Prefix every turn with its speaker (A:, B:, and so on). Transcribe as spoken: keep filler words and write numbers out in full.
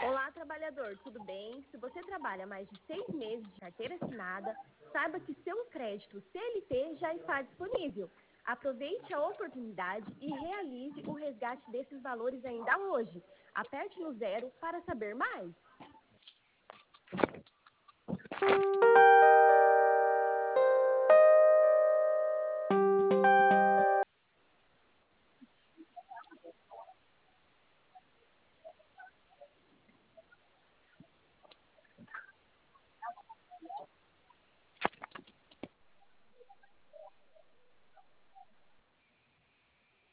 A: Olá, trabalhador, tudo bem? Se você trabalha mais de seis meses de carteira assinada, saiba que seu crédito C L T já está disponível. Aproveite a oportunidade e realize o resgate desses valores ainda hoje. Aperte no zero para saber mais.